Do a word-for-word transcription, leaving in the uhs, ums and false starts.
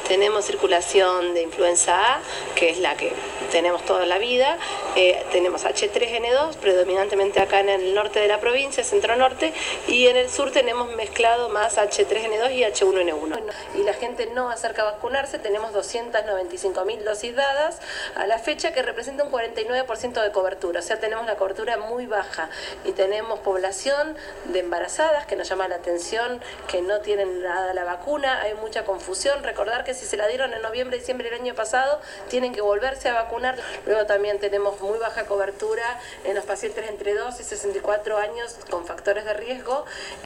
Tenemos circulación de influenza A, que es la que tenemos toda la vida. Eh, tenemos H tres N dos, predominantemente acá en el norte de la provincia, centro-norte, y en el sur tenemos mezclado más H tres N dos y H uno N uno. Y la gente no acerca a vacunarse. Tenemos doscientas noventa y cinco mil dosis dadas a la fecha, que representa un cuarenta y nueve por ciento de cobertura. O sea, tenemos la cobertura muy baja y tenemos población de embarazadas que nos llama la atención, que no tienen nada la vacuna. Hay mucha confusión. Recordar que si se la dieron en noviembre, diciembre del año pasado, tienen que volverse a vacunar. Luego también tenemos muy baja cobertura en los pacientes entre dos y sesenta y cuatro años con factores de riesgo.